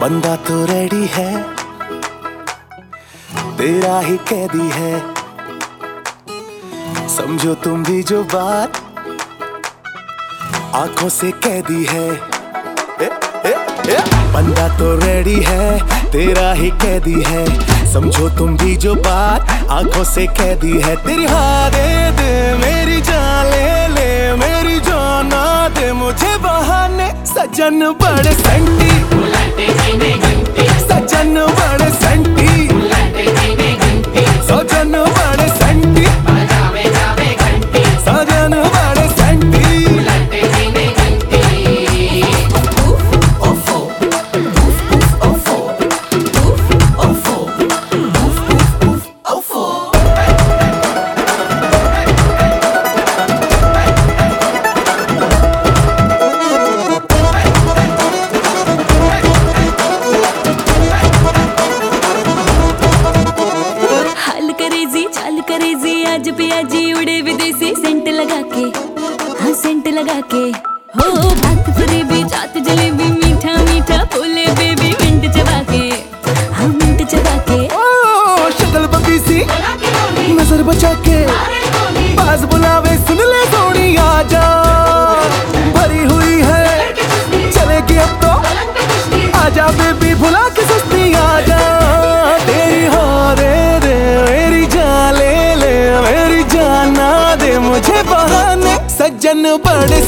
बंदा तो रेडी है, तेरा ही कैदी है। समझो तुम भी जो बात आंखों से कैदी है। बंदा तो रेडी है, तेरा ही कैदी है। समझो तुम भी जो बात आंखों से कैदी है। तेरी हाँ दे दे, मेरी जान ले ले, मेरी जान ना दे मुझे बहाने। सजन बड़े सेंटी, सजन बड़े सेंटी, सजन बड़े सेंटी, सजन बड़े सेंटी। आज पियाजी उड़े विदेशी सेंट लगा के, हाँ सेंट लगा के। हो बात फरेबी जात जलेबी, मीठा मीठा बोले बेबी मिंट चबा के, हाँ मिंट चबा के। ओ शक्ल बबी सी नजर बचा के, बाज बुलावे सुन ले सोनी आजा। भरी हुई है चलेगी अब तो, आजा बेबी भुला के सुस्ती आजा। तेरी हाँ दे दे, मेरी जान ले ले, मेरी जान ना दे मुझे बहाने। सज्जन बड़े